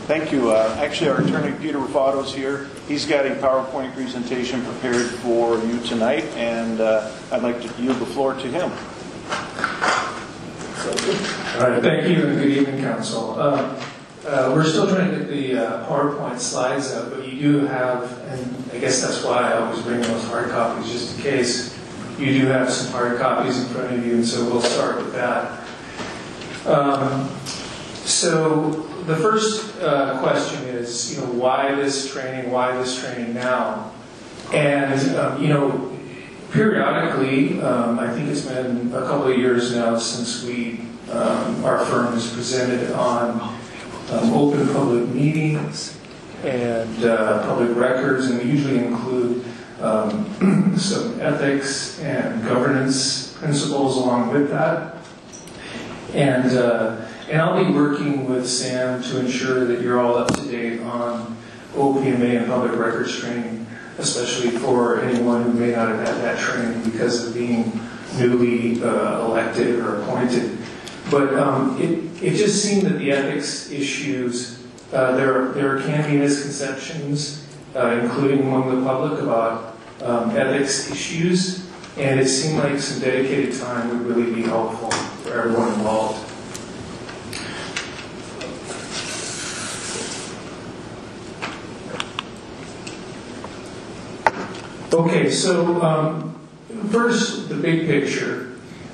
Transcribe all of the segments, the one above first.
Thank you. Actually, our attorney, Peter Rufato, is here. He's got a PowerPoint presentation prepared for you tonight, and I'd like to yield the floor to him. All right, thank you, and good evening, Council. We're still trying to get the PowerPoint slides up, but you do have, and I guess that's why I always bring those hard copies, just in case. You do have some hard copies in front of you, and so we'll start with that. So the first question is, why this training? Why this training now? And periodically, I think it's been a couple of years now since our firm has presented on open public meetings and public records, and we usually include some ethics and governance principles along with that. And I'll be working with Sam to ensure that you're all up to date on OPMA and public records training, especially for anyone who may not have had that training because of being newly elected or appointed. But it just seemed that the ethics issues, there can be misconceptions, including among the public, about ethics issues, and it seemed like some dedicated time would really be helpful for everyone involved. Okay, so first, the big picture.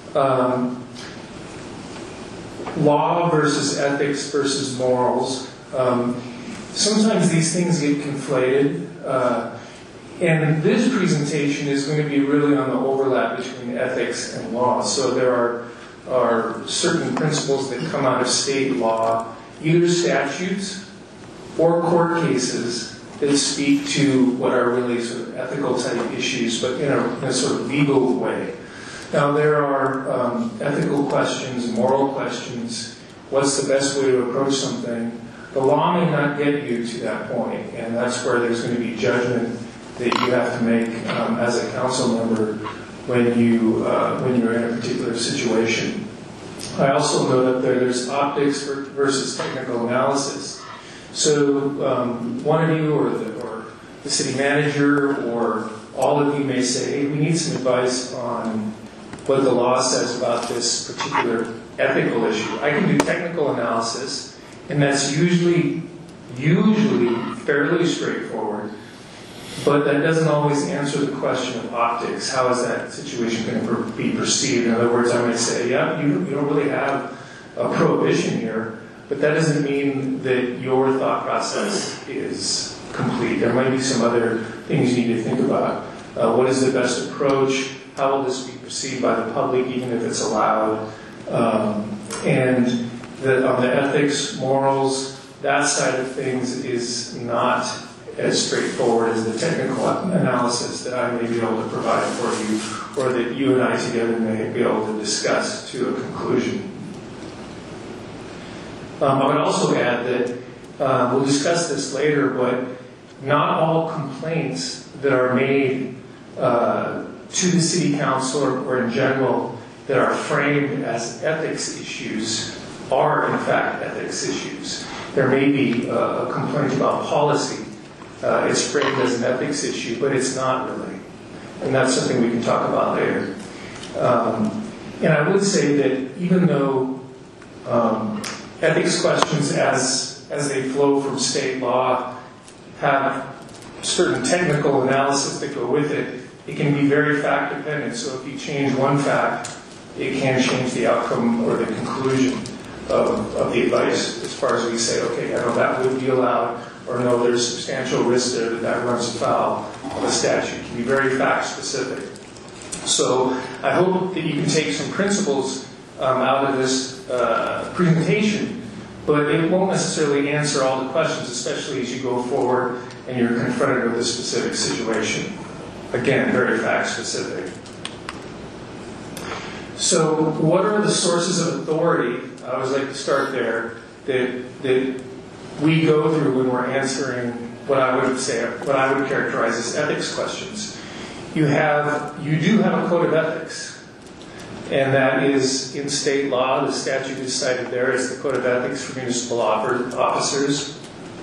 Law versus ethics versus morals. Sometimes these things get conflated. And this presentation is going to be really on the overlap between ethics and law. So there are certain principles that come out of state law, either statutes or court cases, that speak to what are really sort of ethical type issues, but in a sort of legal way. Now there are ethical questions, moral questions. What's the best way to approach something? The law may not get you to that point, and that's where there's going to be judgment that you have to make as a council member when you're in a particular situation. I also know that there's optics versus technical analysis. So one of you or the city manager or all of you may say, hey, we need some advice on what the law says about this particular ethical issue. I can do technical analysis, and that's usually fairly straightforward, but that doesn't always answer the question of optics. How is that situation going to be perceived? In other words, I might say, yeah, you don't really have a prohibition here, but that doesn't mean that your thought process is complete. There might be some other things you need to think about. What is the best approach? How will this be perceived by the public, even if it's allowed? And on the ethics, morals, that side of things is not as straightforward as the technical analysis that I may be able to provide for you, or that you and I together may be able to discuss to a conclusion. I would also add that we'll discuss this later, but not all complaints that are made to the city council or in general that are framed as ethics issues are in fact ethics issues. There may be a complaint about policy. It's framed as an ethics issue, but it's not really. And that's something we can talk about later. And I would say that even though ethics questions as they flow from state law have certain technical analysis that go with it, it can be very fact dependent. So if you change one fact, it can change the outcome or the conclusion of the advice as far as we say, okay, I know that would be allowed, or no, there's substantial risk there that runs afoul of a statute. It can be very fact specific. So I hope that you can take some principles out of this presentation, but it won't necessarily answer all the questions, especially as you go forward and you're confronted with a specific situation. Again, very fact specific. So what are the sources of authority, I always like to start there, that we go through when we're answering what I would characterize as ethics questions? You do have a code of ethics, and that is in state law. The statute is cited there as the Code of Ethics for Municipal Officers.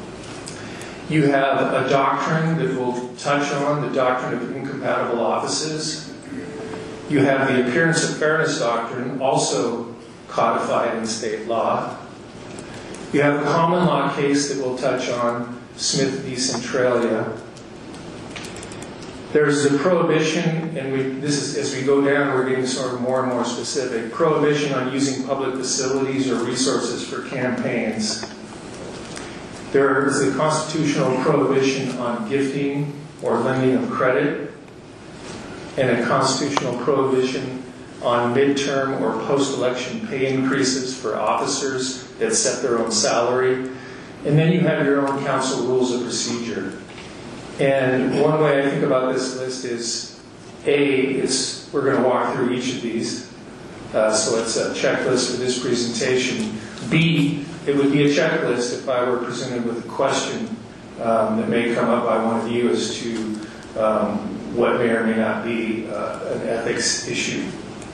You have a doctrine that will touch on the doctrine of incompatible offices. You have the appearance of fairness doctrine, also codified in state law. You have a common law case that will touch on Smith v. Centralia. There's a prohibition, and this is, as we go down, we're getting sort of more and more specific, prohibition on using public facilities or resources for campaigns. There is a constitutional prohibition on gifting or lending of credit, and a constitutional prohibition on midterm or post-election pay increases for officers that set their own salary. And then you have your own council rules of procedure. And one way I think about this list is, we're going to walk through each of these. So it's a checklist for this presentation. B, it would be a checklist if I were presented with a question that may come up by one of you as to what may or may not be an ethics issue.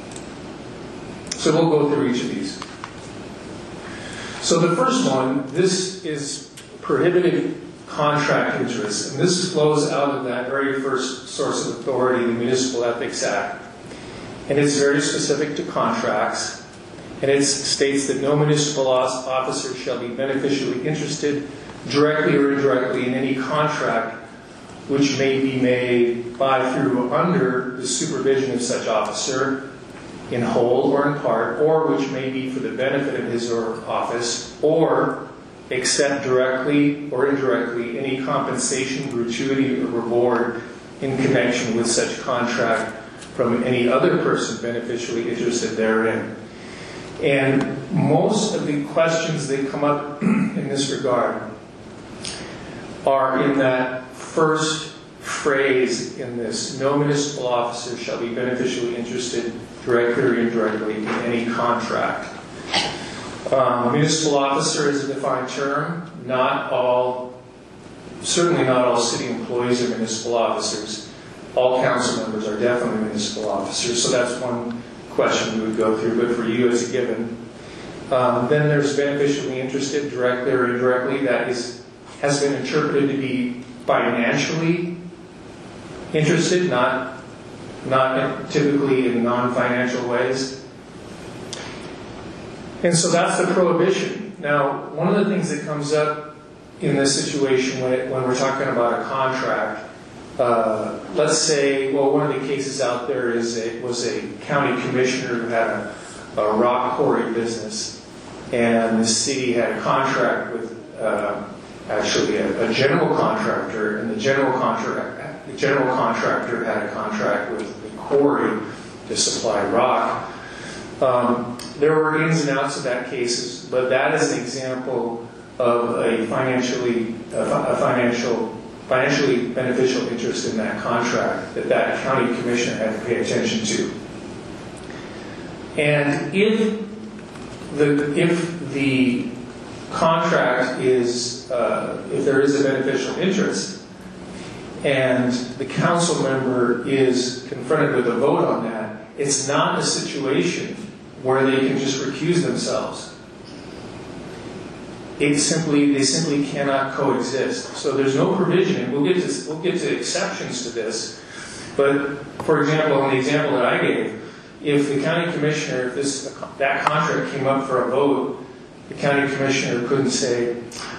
So we'll go through each of these. So the first one, this is prohibited contract interest, and this flows out of that very first source of authority, the Municipal Ethics Act. And it's very specific to contracts, and it states that no municipal officer shall be beneficially interested, directly or indirectly, in any contract which may be made by, through, or under the supervision of such officer, in whole or in part, or which may be for the benefit of his or her office, or accept directly or indirectly any compensation, gratuity, or reward in connection with such contract from any other person beneficially interested therein. And most of the questions that come up in this regard are in that first phrase in this: no municipal officer shall be beneficially interested, directly or indirectly, in any contract. Municipal officer is a defined term. Certainly not all city employees are municipal officers. All council members are definitely municipal officers. So that's one question we would go through, but for you it's a given. Then there's beneficially interested, directly or indirectly. That has been interpreted to be financially interested, not typically in non-financial ways. And so that's the prohibition. Now, one of the things that comes up in this situation when we're talking about a contract, let's say, well, one of the cases out there was a county commissioner who had a rock quarry business, and the city had a contract with actually a general contractor, and the general contractor had a contract with the quarry to supply rock. There were ins and outs of that case, but that is an example of a financially beneficial interest in that contract that county commissioner had to pay attention to. And if the contract is, if there is a beneficial interest, and the council member is confronted with a vote on that, it's not a situation where they can just recuse themselves. They simply cannot coexist. So there's no provision, and we'll get to exceptions to this. But for example, in the example that I gave, if the county commissioner, that contract came up for a vote, the county commissioner couldn't say,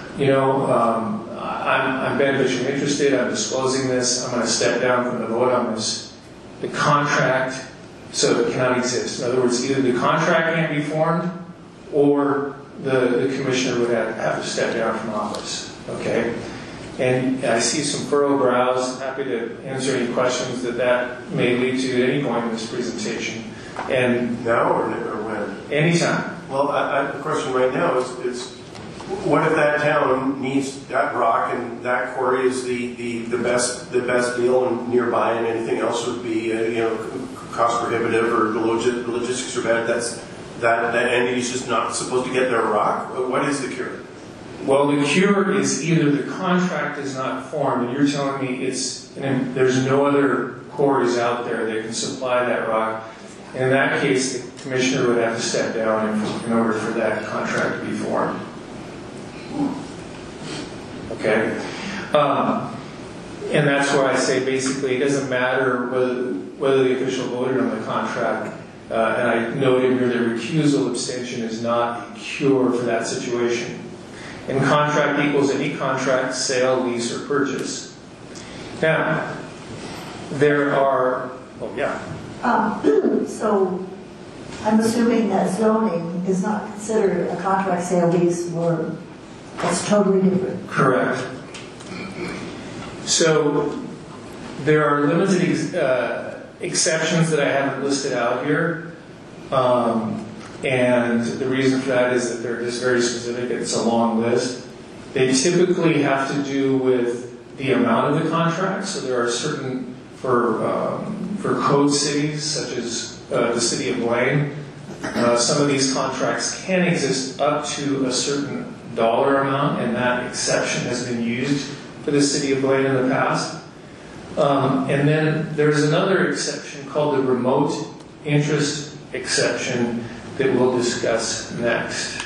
I'm beneficially interested, I'm disclosing this, I'm going to step down from the vote on this. The contract, so it cannot exist. In other words, either the contract can't be formed, or the commissioner would have to step down from office. Okay? And I see some furrowed brows. I'm happy to answer any questions that may lead to at any point in this presentation. And now or when? Anytime. Well, the question right now is what if that town needs that rock and that quarry is the best deal and nearby, and anything else would be cost prohibitive or the logistics are bad? That entity's just not supposed to get their rock. What is the cure? Well, the cure is either the contract is not formed, and you're telling me there's no other quarries out there that can supply that rock. And in that case, the commissioner would have to step down in order for that contract to be formed. Okay. And that's why I say basically it doesn't matter whether the official voted on the contract. And I noted here that recusal abstention is not a cure for that situation. And contract equals any contract, sale, lease, or purchase. Now, there are, oh yeah. So I'm assuming that zoning is not considered a contract, sale, lease, or it's totally different. Correct. So there are limited exceptions that I haven't listed out here. And the reason for that is that they're just very specific. It's a long list. They typically have to do with the amount of the contract. So there are certain, for code cities, such as the city of Blaine, some of these contracts can exist up to a certain dollar amount, and that exception has been used for the city of Blaine in the past. And then there's another exception called the remote interest exception that we'll discuss next.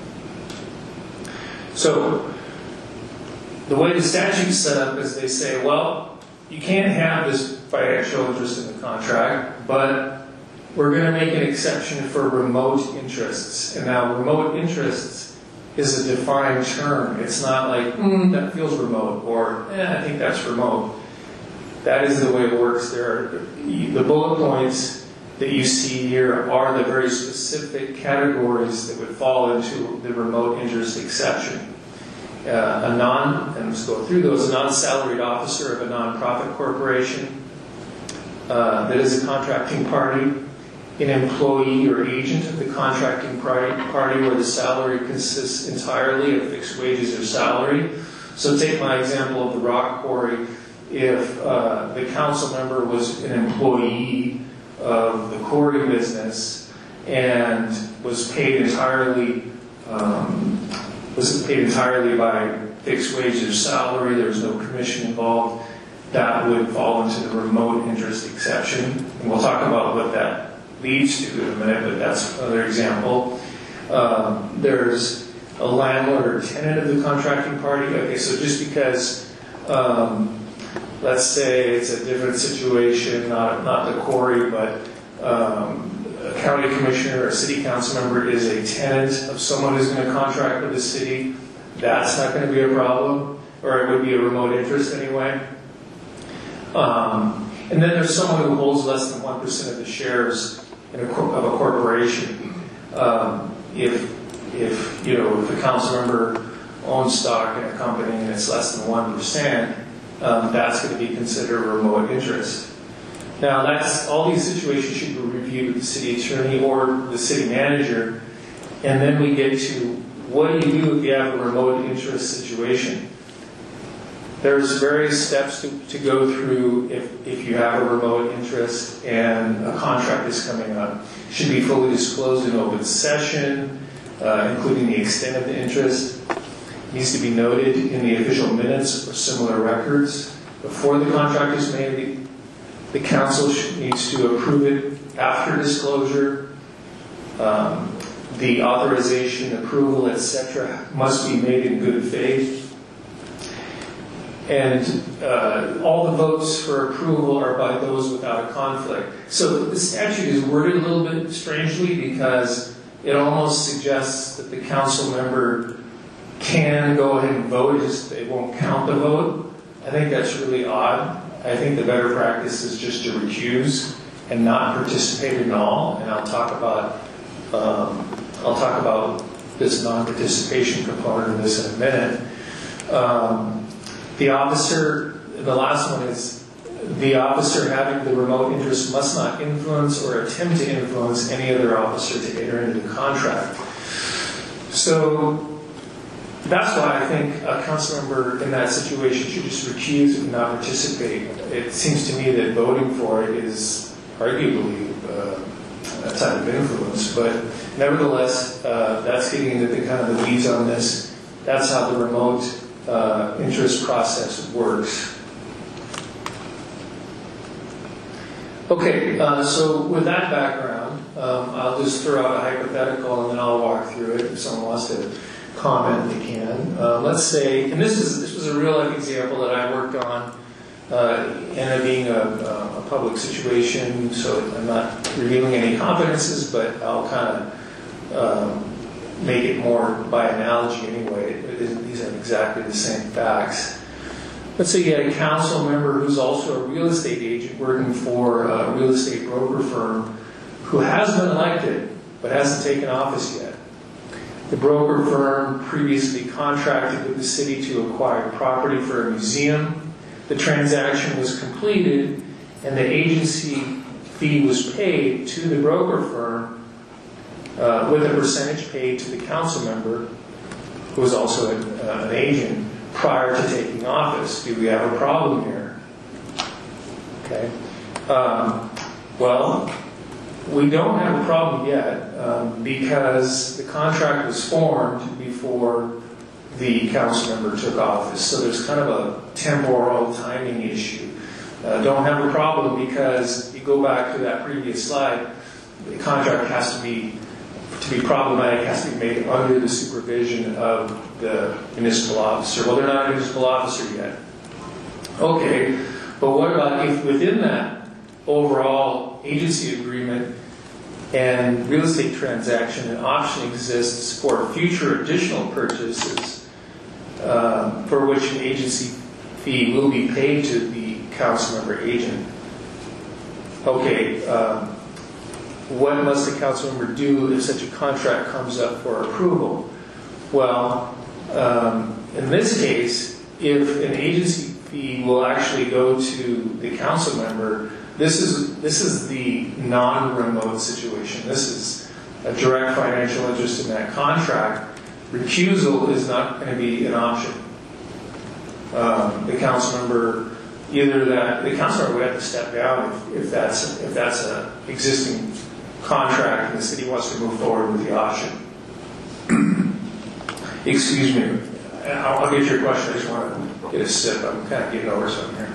So the way the statute's set up is they say, well, you can't have this financial interest in the contract, but we're going to make an exception for remote interests. And now remote interests is a defined term. It's not like, that feels remote, or I think that's remote. That is the way it works. The bullet points that you see here are the very specific categories that would fall into the remote interest exception. And let's go through those, a non-salaried officer of a nonprofit corporation that is a contracting party, an employee or agent of the contracting party where the salary consists entirely of fixed wages or salary. So take my example of the rock quarry. If the council member was an employee of the quarry business and was paid entirely by fixed wages or salary, there was no commission involved, that would fall into the remote interest exception. And we'll talk about what that leads to in a minute, but that's another example. There's a landlord or tenant of the contracting party. Okay, so just because let's say it's a different situation, not the quarry, but a county commissioner or a city council member is a tenant of someone who's going to contract with the city, that's not going to be a problem, or it would be a remote interest anyway. And then there's someone who holds less than 1% of the shares of a corporation. If the council member owns stock in a company and it's less than 1%, that's going to be considered a remote interest. Now, all these situations should be reviewed with the city attorney or the city manager, and then we get to what do you do if you have a remote interest situation? There's various steps to go through if you have a remote interest and a contract is coming up. It should be fully disclosed in open session, including the extent of the interest. It needs to be noted in the official minutes or similar records. Before the contract is made, the council needs to approve it after disclosure. The authorization, approval, etc. must be made in good faith. And all the votes for approval are by those without a conflict. So the statute is worded a little bit strangely because it almost suggests that the council member can go ahead and vote, just they won't count the vote. I think that's really odd. I think the better practice is just to recuse and not participate at all. And I'll talk about this non-participation component of this in a minute. The last one is the officer having the remote interest must not influence or attempt to influence any other officer to enter into the contract. So that's why I think a council member in that situation should just recuse and not participate. It seems to me that voting for it is arguably a type of influence, but nevertheless, that's getting into the kind of the weeds on this. That's how the remote interest process works. Okay, so with that background, I'll just throw out a hypothetical and then I'll walk through it if someone wants to comment they can. Let's say, and this was a real life example that I worked on, and it being a public situation, so I'm not revealing any confidences, but I'll kind of make it more by analogy anyway. These are exactly the same facts. Let's say you had a council member who's also a real estate agent working for a real estate broker firm who has been elected but hasn't taken office yet. The broker firm previously contracted with the city to acquire property for a museum. The transaction was completed and the agency fee was paid to the broker firm with a percentage paid to the council member who was also an agent prior to taking office. Do we have a problem here? Okay. Well, we don't have a problem yet because the contract was formed before the council member took office. So there's kind of a temporal timing issue. Don't have a problem because you go back to that previous slide, the contract has to be problematic, has to be made under the supervision of the municipal officer. Well, they're not a municipal officer yet. Okay, but what about if within that overall agency agreement and real estate transaction, an option exists for future additional purchases for which an agency fee will be paid to the council member agent? Okay, what must the council member do if such a contract comes up for approval? Well, in this case, if an agency fee will actually go to the council member, this is the non-remote situation. This is a direct financial interest in that contract. Recusal is not going to be an option. The council member, the council member would have to step down if that's an existing contract and the city wants to move forward with the option. Excuse me. I'll get your question. I just want to get a sip. I'm kind of getting over something here.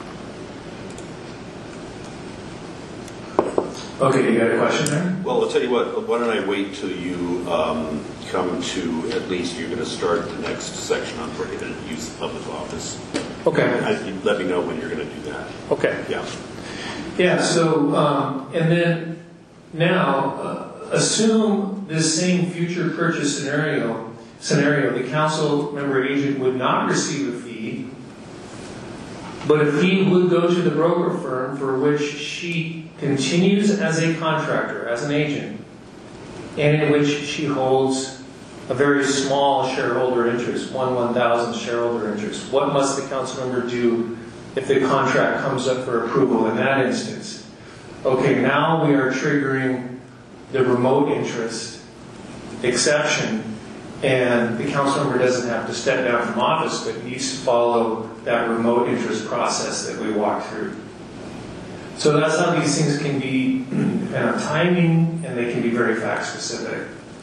Okay, you got a question there? Well, I'll tell you what. Why don't I wait till you come to at least you're going to start the next section on where you're going to use the public office. Okay. You let me know when you're going to do that. Okay. Yeah. Yeah. So and then now assume this same future purchase scenario. The council member agent would not receive a fee, but a fee would go to the broker firm for which she continues as a contractor, as an agent, and in which she holds a very small shareholder interest, 1/1000 shareholder interest. What must the council member do if the contract comes up for approval in that instance? Okay, now we are triggering the remote interest exception, and the council member doesn't have to step down from office, but needs to follow that remote interest process that we walked through. So that's how these things can be depend on timing, and they can be very fact specific.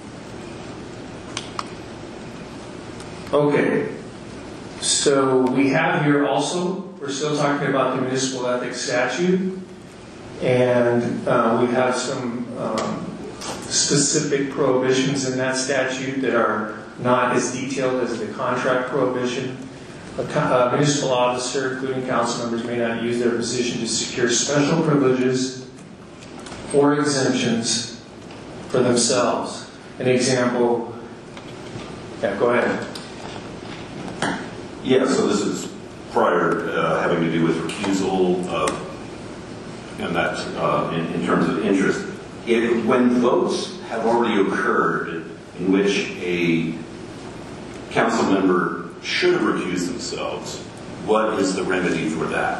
Okay, so we have here also, we're still talking about the municipal ethics statute, and we have some specific prohibitions in that statute that are not as detailed as the contract prohibition. A municipal officer, including council members, may not use their position to secure special privileges or exemptions for themselves. An example, yeah, go ahead. Yeah, so this is prior having to do with recusal and that in terms of interest. When votes have already occurred in which a council member should have recused themselves, what is the remedy for that?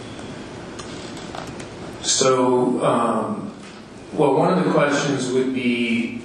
So, well, one of the questions would be,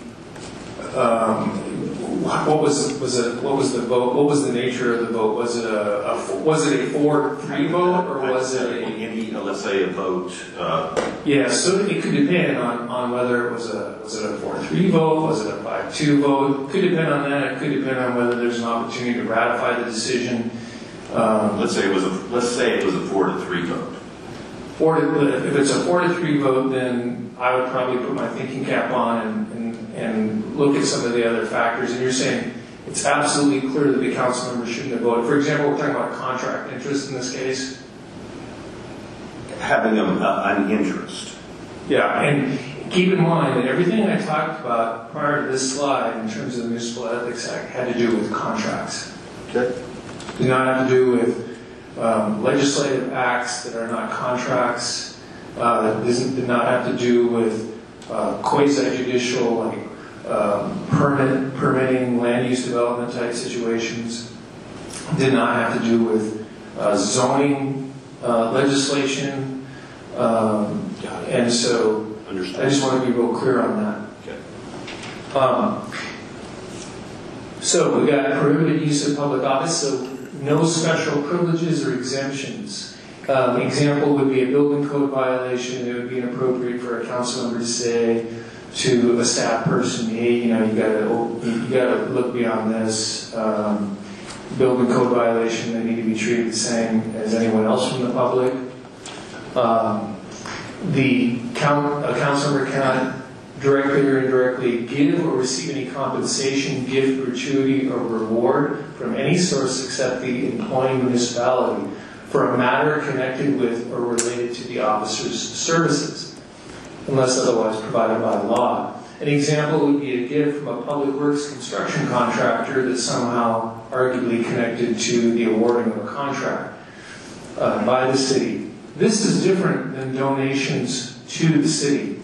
what was the vote? What was the nature of the vote? Was it a 4-3 vote, or was it let's say a vote? Yeah, so it could depend on whether it was a 4-3 vote, was it a 5-2 vote? It could depend on that. It could depend on whether there's an opportunity to ratify the decision. Let's say it was a 4-3 vote. If it's a 4-3 vote, then I would probably put my thinking cap on and look at some of the other factors. And you're saying it's absolutely clear that the council member shouldn't have voted. For example, we're talking about contract interest in this case. Having an interest. Yeah, and keep in mind that everything I talked about prior to this slide in terms of the Municipal Ethics Act had to do with contracts. Okay. Did not have to do with legislative acts that are not contracts. Did not have to do with quasi-judicial, like permitting land use development type situations. Did not have to do with zoning legislation. And so Understood. I just want to be real clear on that. Okay. So we got prohibited use of public office, so no special privileges or exemptions. Example would be a building code violation. It would be inappropriate for a council member to say to a staff person, hey, you gotta look beyond this. Building code violation, they need to be treated the same as anyone else from the public. A council member cannot directly or indirectly give or receive any compensation, gift, gratuity, or reward from any source except the employing municipality for a matter connected with or related to the officer's services, unless otherwise provided by law. An example would be a gift from a public works construction contractor that's somehow arguably connected to the awarding of a contract by the city. This is different than donations to the city.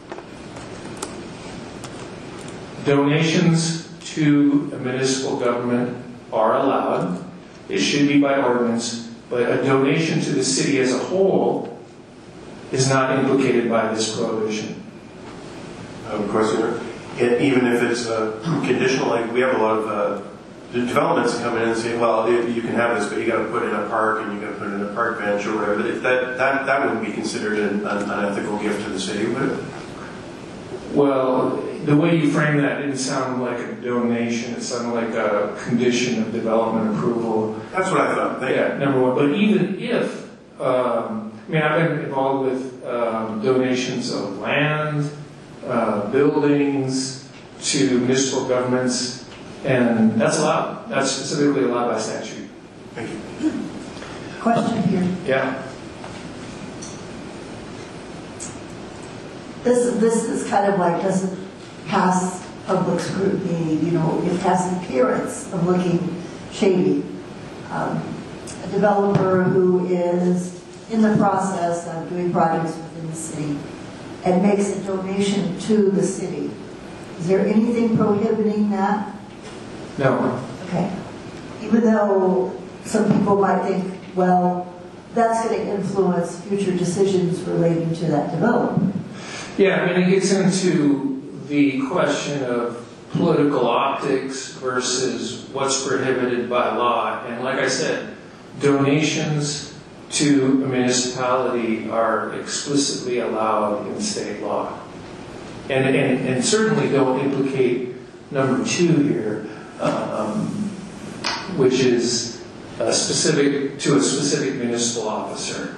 Donations to a municipal government are allowed. It should be by ordinance, but a donation to the city as a whole is not implicated by this prohibition. Question, even if it's conditional, like we have a lot of developments that come in and say, well, you can have this, but you got to put in a park and you got to put in a park bench or whatever. If that wouldn't be considered an unethical gift to the city, would it? Well, the way you frame that didn't sound like a donation. It sounded like a condition of development approval. That's what I thought. Yeah, number one. But even if, I've been involved with donations of land, buildings to municipal governments, and that's allowed. That's specifically allowed by statute. Thank you. Question here. Yeah. This is kind of like doesn't pass public scrutiny, it has an appearance of looking shady. A developer who is in the process of doing projects within the city and makes a donation to the city. Is there anything prohibiting that? No. Okay. Even though some people might think, well, that's going to influence future decisions relating to that development. Yeah, it gets into the question of political optics versus what's prohibited by law. And like I said, donations to a municipality are explicitly allowed in state law. And certainly don't implicate number 2 here, which is specific to a specific municipal officer.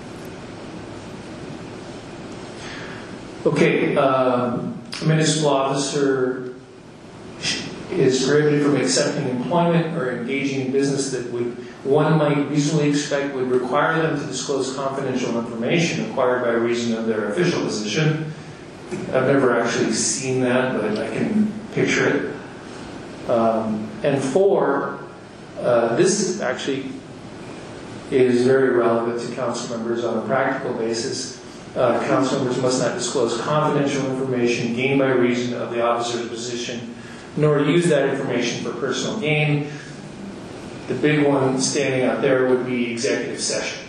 Okay, a municipal officer is prohibited from accepting employment or engaging in business that one might reasonably expect would require them to disclose confidential information acquired by reason of their official position. I've never actually seen that, but I can picture it. And 4, this actually is very relevant to council members on a practical basis. Council members must not disclose confidential information gained by reason of the officer's position, nor use that information for personal gain. The big one standing out there would be executive session,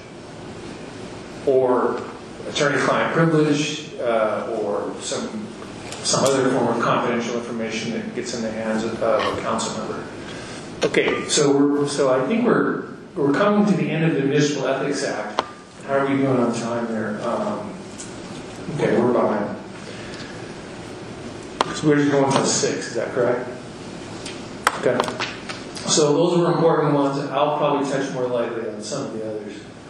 or attorney-client privilege, or some other form of confidential information that gets in the hands of a council member. Okay, so I think we're coming to the end of the Municipal Ethics Act. How are we doing on time there? Okay, we're behind. So we're just going to 6, is that correct? Okay. So those were important ones. I'll probably touch more lightly on some of the others.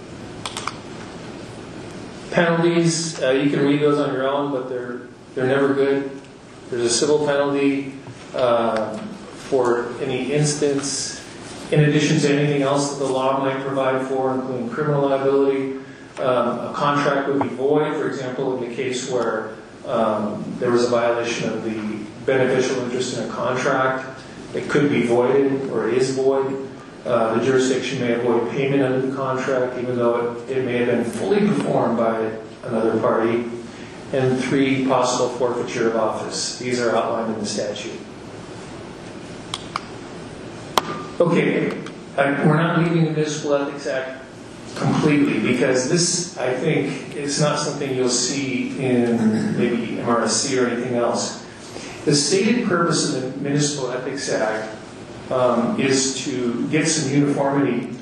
Penalties, you can read those on your own, but they're never good. There's a civil penalty for any instance, in addition to anything else that the law might provide for, including criminal liability. A contract would be void, for example, in the case where there was a violation of the beneficial interest in a contract. It could be voided, or it is void. The jurisdiction may avoid payment under the contract, even though it may have been fully performed by another party. And 3, possible forfeiture of office. These are outlined in the statute. Okay, we're not leaving the Municipal Ethics Act completely, because this, I think, is not something you'll see in maybe MRSC or anything else. The stated purpose of the Municipal Ethics Act is to get some uniformity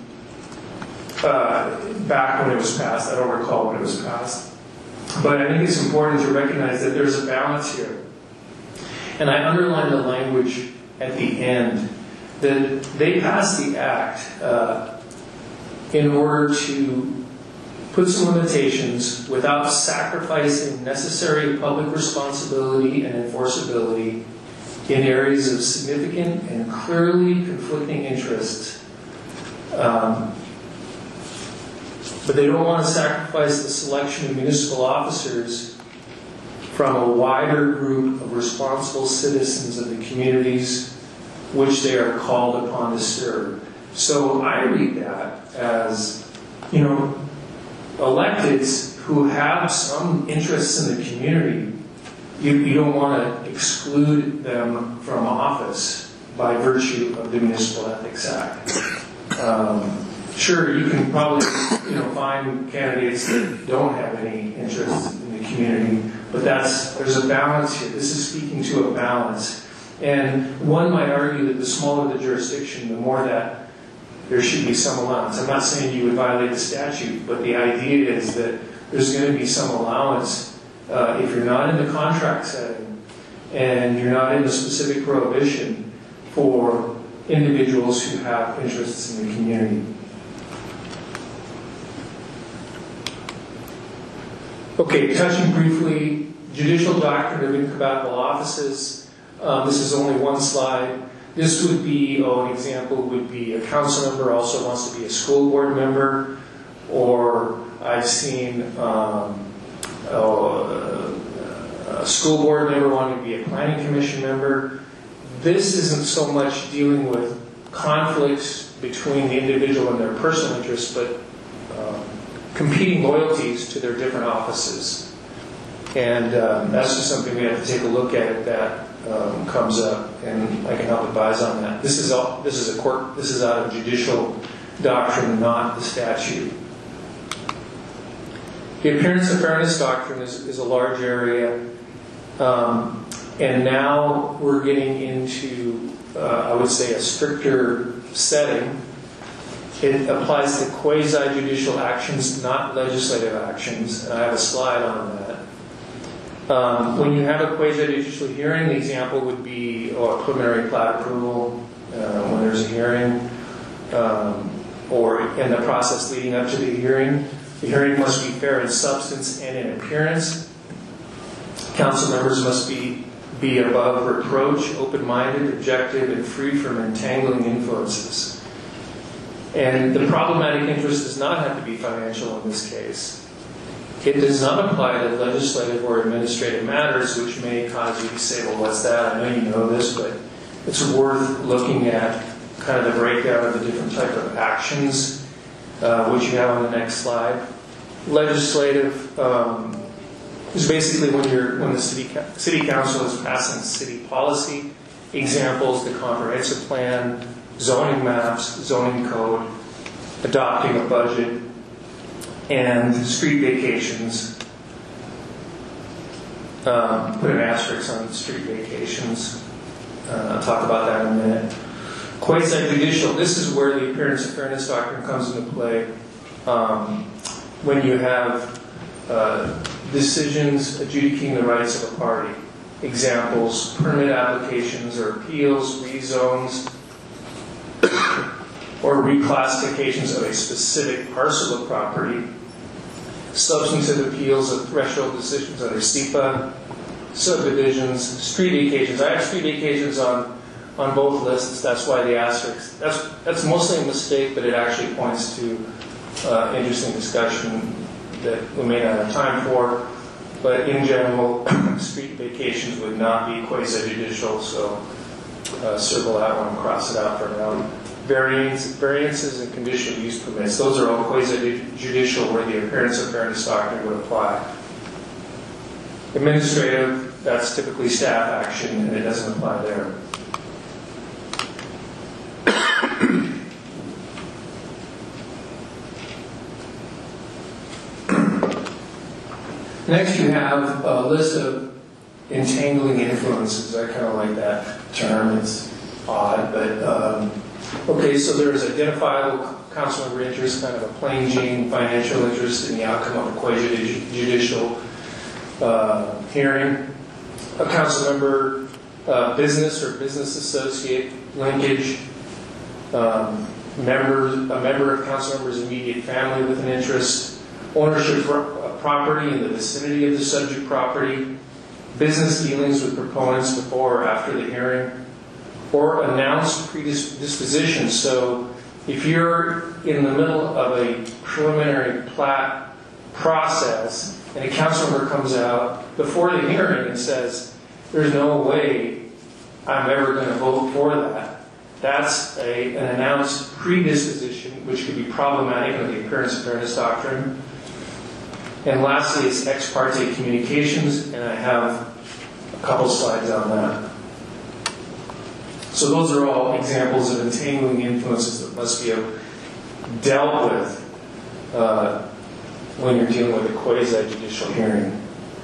back when it was passed. I don't recall when it was passed. But I think it's important to recognize that there's a balance here. And I underline the language at the end, that they passed the act in order to put some limitations without sacrificing necessary public responsibility and enforceability in areas of significant and clearly conflicting interests. But they don't want to sacrifice the selection of municipal officers from a wider group of responsible citizens of the communities which they are called upon to serve. So I read that as, electeds who have some interests in the community, you don't want to exclude them from office by virtue of the Municipal Ethics Act. Sure, you can probably find candidates that don't have any interest in the community, but there's a balance here. This is speaking to a balance. And one might argue that the smaller the jurisdiction, the more that there should be some allowance. I'm not saying you would violate the statute, but the idea is that there's going to be some allowance if you're not in the contract setting and you're not in the specific prohibition for individuals who have interests in the community. Okay, touching briefly, judicial doctrine of incompatible offices. This is only one slide. This would be, an example would be a council member also wants to be a school board member, or I've seen a school board member wanting to be a planning commission member. This isn't so much dealing with conflicts between the individual and their personal interests, but competing loyalties to their different offices. And that's just something we have to take a look at if that comes up, and I can help advise on that. This is out of judicial doctrine, not the statute. The appearance of fairness doctrine is a large area, and now we're getting into, I would say, a stricter setting. It applies to quasi-judicial actions, not legislative actions, and I have a slide on that. When you have a quasi-judicial hearing, the example would be a preliminary plat approval when there's a hearing, or in the process leading up to the hearing. The hearing must be fair in substance and in appearance. Council members must be above reproach, open-minded, objective, and free from entangling influences. And the problematic interest does not have to be financial in this case. It does not apply to legislative or administrative matters, which may cause you to say, well, what's that? I know you know this, but it's worth looking at kind of the breakdown of the different type of actions, which you have on the next slide. Legislative is basically when the city council is passing city policy. Examples: the comprehensive plan, zoning maps, zoning code, adopting a budget, and street vacations. Put an asterisk on street vacations. I'll talk about that in a minute. Quasi-judicial, this is where the appearance of fairness doctrine comes into play. When you have decisions adjudicating the rights of a party. Examples: permit applications or appeals, rezones, or reclassifications of a specific parcel of property, substantive appeals of threshold decisions under SEPA, subdivisions, street vacations. I have street vacations on on both lists. That's why the asterisk. That's mostly a mistake, but it actually points to interesting discussion that we may not have time for. But in general, street vacations would not be quasi-judicial, so circle that one, cross it out for now. Variances and conditional use permits, those are all quasi-judicial where the appearance of fairness doctrine would apply. Administrative, that's typically staff action, and it doesn't apply there. Next, you have a list of entangling influences. I kind of like that term. It's odd, but okay. So there is identifiable council member interest, kind of a plain Jane financial interest in the outcome of a quasi-judicial hearing. A council member business or business associate linkage. A member of council member's immediate family with an interest. Ownership of property in the vicinity of the subject property, business dealings with proponents before or after the hearing, or announced predisposition. So if you're in the middle of a preliminary plat process and a council member comes out before the hearing and says, there's no way I'm ever going to vote for that, that's an announced predisposition, which could be problematic under the appearance of fairness doctrine. And lastly, it's ex parte communications, and I have a couple slides on that. So those are all examples of entangling influences that must be dealt with when you're dealing with a quasi-judicial hearing.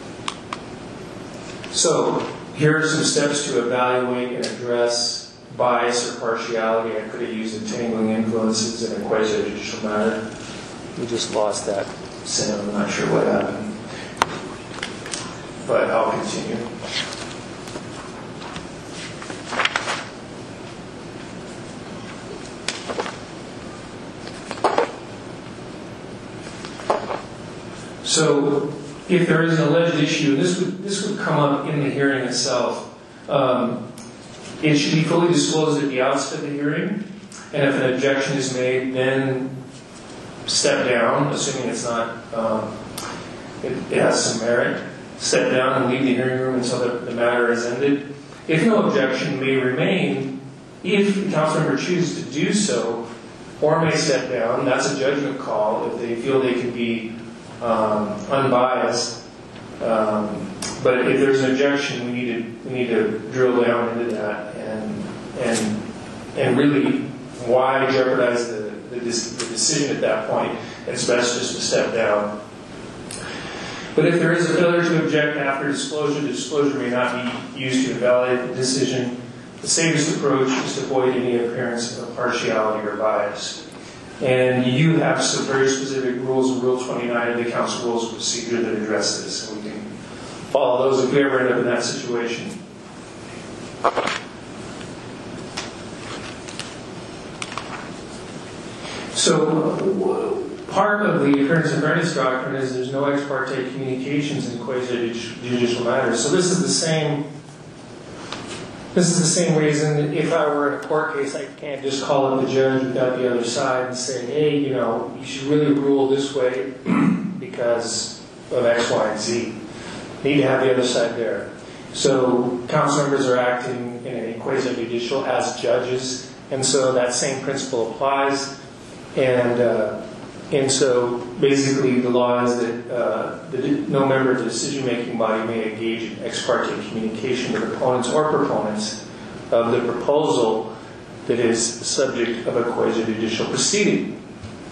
So here are some steps to evaluate and address bias or partiality. I could have used entangling influences in a quasi-judicial matter. We just lost that. So I'm not sure what happened, but I'll continue. So, if there is an alleged issue, this would come up in the hearing itself. It should be fully disclosed at the outset of the hearing, and if an objection is made, then step down, assuming it's not, it has some merit. Step down and leave the hearing room until the matter is ended. If no objection may remain, if the council member chooses to do so, or may step down, that's a judgment call if they feel they can be unbiased. But if there's an objection, we need to drill down into that and really why jeopardize the decision at that point. It's best just to step down. But if there is a failure to object after disclosure, the disclosure may not be used to invalidate the decision. The safest approach is to avoid any appearance of partiality or bias. And you have some very specific rules in Rule 29 of the Council Rules of Procedure that address this, and we can follow those if we ever end up in that situation. So, part of the appearance of fairness doctrine is there's no ex parte communications in quasi-judicial matters. So this is the same reason if I were in a court case, I can't just call up the judge without the other side and say, hey, you should really rule this way because of X, Y, and Z. Need to have the other side there. So council members are acting in a quasi-judicial as judges, and so that same principle applies. And so basically the law is that no member of the decision-making body may engage in ex parte communication with opponents or proponents of the proposal that is the subject of a quasi-judicial proceeding.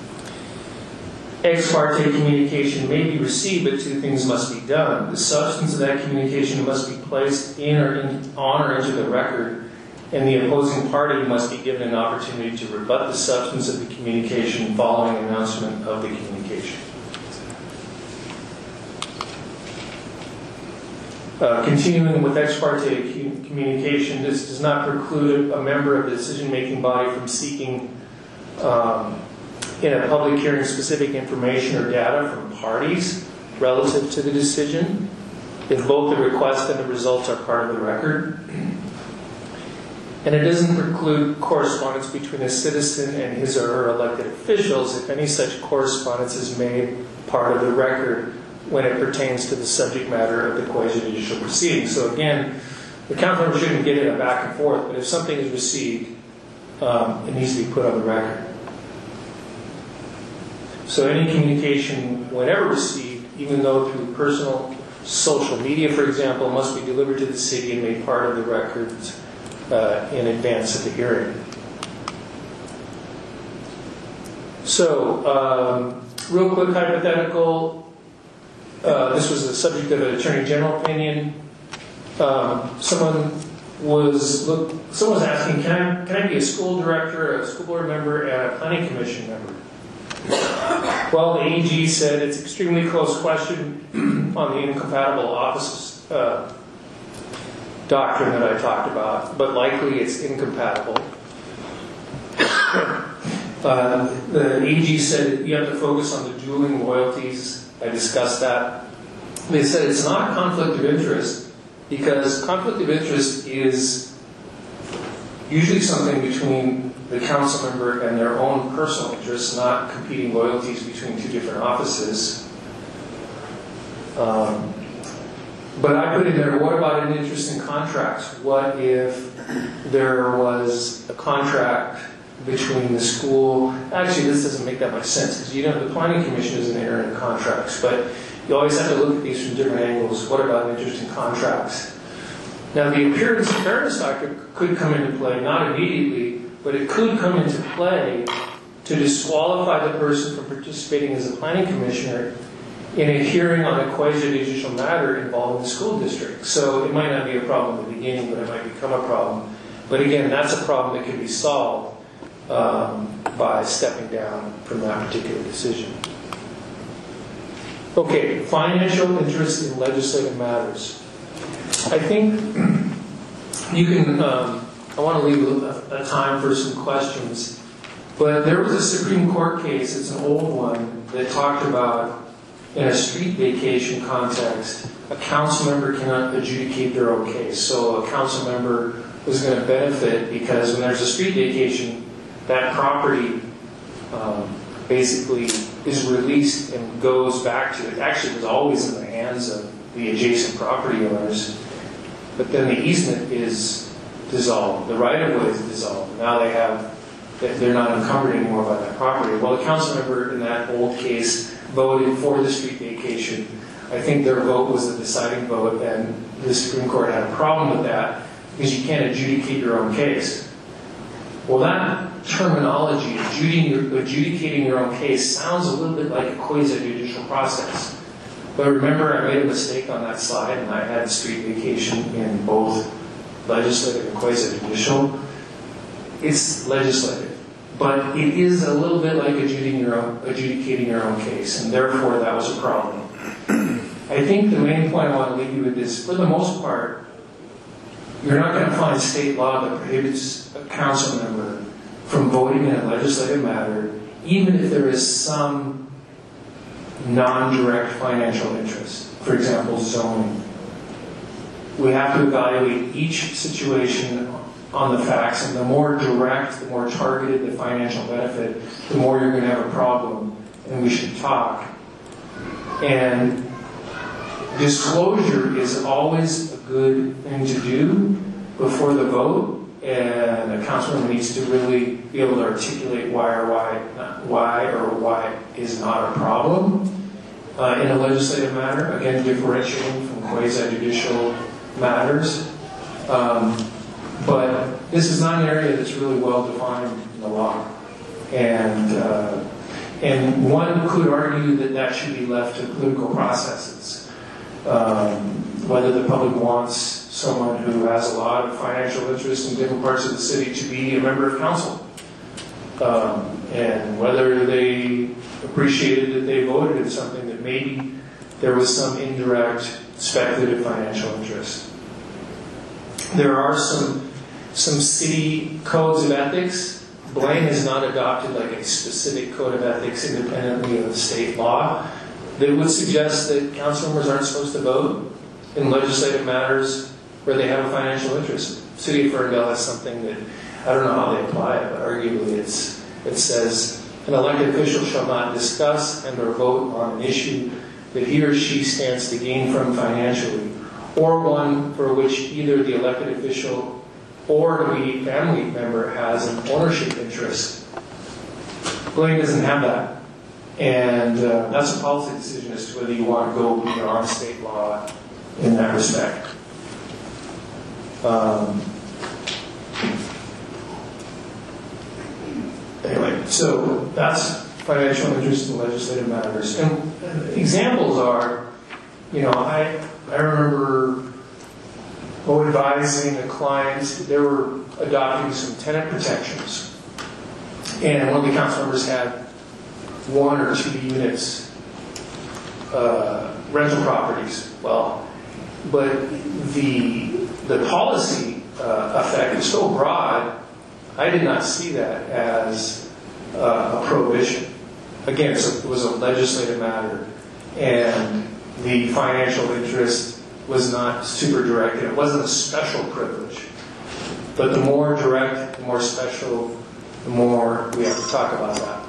Ex parte communication may be received, but two things must be done. The substance of that communication must be placed on or into the record, and the opposing party must be given an opportunity to rebut the substance of the communication following announcement of the communication. Continuing with ex parte communication, this does not preclude a member of the decision-making body from seeking in a public hearing specific information or data from parties relative to the decision, if both the request and the results are part of the record. And it doesn't preclude correspondence between a citizen and his or her elected officials if any such correspondence is made part of the record when it pertains to the subject matter of the quasi-judicial proceeding. So again, the council member shouldn't get in a back and forth, but if something is received, it needs to be put on the record. So any communication, whenever received, even though through personal social media, for example, must be delivered to the city and made part of the records in advance of the hearing. So, real quick hypothetical. This was the subject of an Attorney General opinion. Someone was asking, can I be a school director, a school board member, and a planning commission member? Well, the AG said it's an extremely close question on the incompatible offices doctrine that I talked about, but likely it's incompatible. The AG said you have to focus on the dueling loyalties. I discussed that. They said it's not a conflict of interest because conflict of interest is usually something between the council member and their own personal interests, not competing loyalties between two different offices. But I put in there, what about an interest in contracts? What if there was a contract between the school? Actually, this doesn't make that much sense because the planning commission isn't entering contracts, but you always have to look at these from different angles. What about an interest in contracts? Now, the appearance and fairness factor could come into play, not immediately, but it could come into play to disqualify the person from participating as a planning commissioner in a hearing on a quasi-judicial matter involving the school district. So it might not be a problem at the beginning, but it might become a problem. But again, that's a problem that can be solved by stepping down from that particular decision. Okay, financial interest in legislative matters. I think you can, I want to leave a time for some questions, but there was a Supreme Court case, it's an old one, that talked about, in a street vacation context, a council member cannot adjudicate their own case. So a council member was going to benefit because when there's a street vacation, that property basically is released and goes back to, it actually was always in the hands of the adjacent property owners, but then the easement is dissolved, the right-of-way is dissolved. Now they're not encumbered anymore by that property. Well, the council member in that old case voted for the street vacation. I think their vote was the deciding vote, and the Supreme Court had a problem with that because you can't adjudicate your own case. Well, that terminology, adjudicating your own case, sounds a little bit like a quasi-judicial process. But remember, I made a mistake on that slide, and I had street vacation in both legislative and quasi-judicial. It's legislative, but it is a little bit like adjudicating your own case, and therefore that was a problem. I think the main point I want to leave you with is, for the most part, you're not going to find state law that prohibits a council member from voting in a legislative matter, even if there is some non-direct financial interest. For example, zoning. We have to evaluate each situation on the facts, and the more direct, the more targeted the financial benefit, the more you're going to have a problem, and we should talk. And disclosure is always a good thing to do before the vote, and a councilman needs to really be able to articulate why is not a problem in a legislative matter. Again, differentiating from quasi-judicial matters. But this is not an area that's really well defined in the law. And one could argue that should be left to political processes. Whether the public wants someone who has a lot of financial interest in different parts of the city to be a member of council. And whether they appreciated that they voted in something that maybe there was some indirect speculative financial interest. There are some city codes of ethics. Blaine has not adopted like a specific code of ethics independently of the state law that would suggest that council members aren't supposed to vote in legislative matters where they have a financial interest. City of Ferndale has something that, I don't know how they apply it, but arguably it says, an elected official shall not discuss and or vote on an issue that he or she stands to gain from financially, or one for which either the elected official or the family member has an ownership interest. Blaine doesn't have that. And that's a policy decision as to whether you want to go beyond state law in that respect. Anyway, so that's financial interest in legislative matters. And examples are, I remember advising a client, they were adopting some tenant protections. And one of the council members had 1 or 2 units, rental properties. Well, but the policy effect is so broad, I did not see that as a prohibition. Again, it was a legislative matter, and the financial interest was not super direct, and it wasn't a special privilege. But the more direct, the more special, the more we have to talk about that.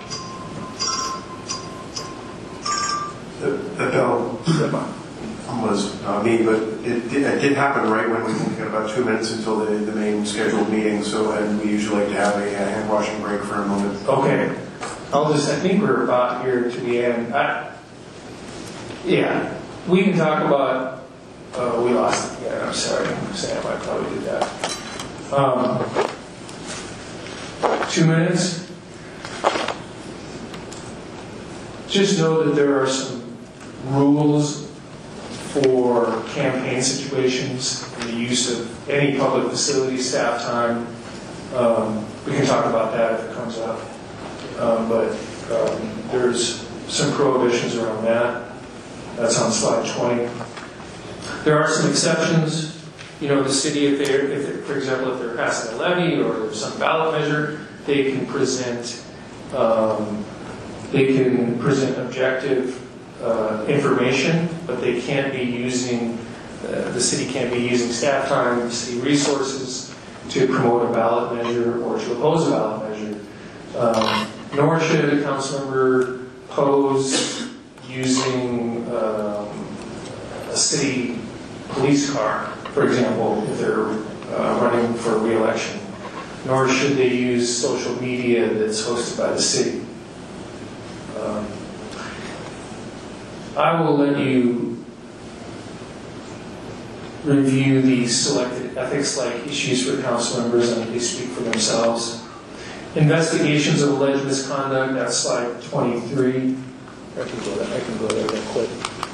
The bill was not me, but it did happen right when we got about 2 minutes until the main scheduled meeting. So, and we usually like to have a hand washing break for a moment. Okay, I think we're about here to the end. Yeah, we can talk about. We lost it again. I'm sorry, Sam. I probably did that. 2 minutes. Just know that there are some rules for campaign situations and the use of any public facility, staff time. We can talk about that if it comes up. But there's some prohibitions around that. That's on slide 20. There are some exceptions. The city, if for example, if they're passing a levy or there's some ballot measure, they can present objective information, but they can't be using, the city can't be using staff time, city resources to promote a ballot measure or to oppose a ballot measure. Nor should a council member pose using a city police car, for example, if they're running for re-election. Nor should they use social media that's hosted by the city. I will let you review these selected ethics-like issues for council members, and they speak for themselves. Investigations of alleged misconduct, that's slide 23. I can go there real quick.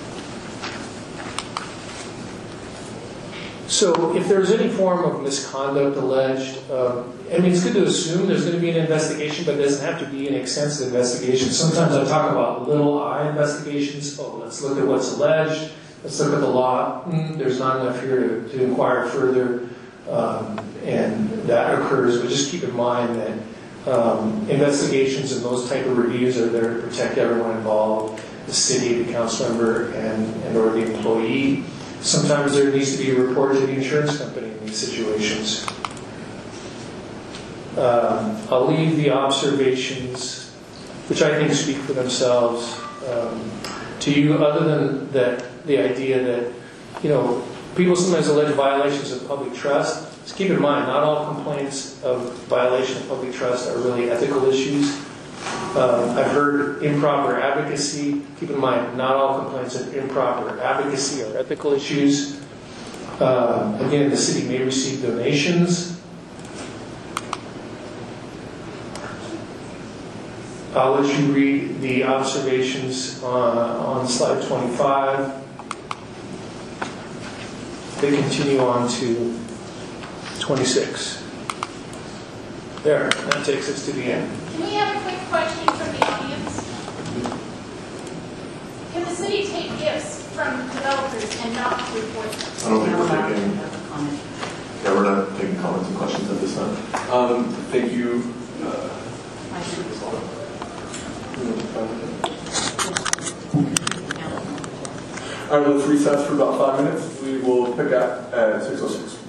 So if there's any form of misconduct alleged, it's good to assume there's going to be an investigation, but it doesn't have to be an extensive investigation. Sometimes I talk about little I investigations. Oh, let's look at what's alleged. Let's look at the law. There's not enough here to inquire further. And that occurs, but just keep in mind that investigations and those type of reviews are there to protect everyone involved, the city, the council member, and or the employee. Sometimes there needs to be a report to the insurance company in these situations. I'll leave the observations, which I think speak for themselves, to you, other than that, the idea that, people sometimes allege violations of public trust. Just keep in mind, not all complaints of violation of public trust are really ethical issues. I've heard improper advocacy. Keep in mind, not all complaints of improper advocacy are ethical issues. Again, the city may receive donations. I'll let you read the observations on slide 25. They continue on to 26. There, that takes us to the end. Can we have a quick question from the audience? Can the city take gifts from developers and not report them? I don't think we're taking. Yeah, we're not taking comments and questions at this time. Thank you. All right, let's recess for about 5 minutes. We will pick up at 6:06.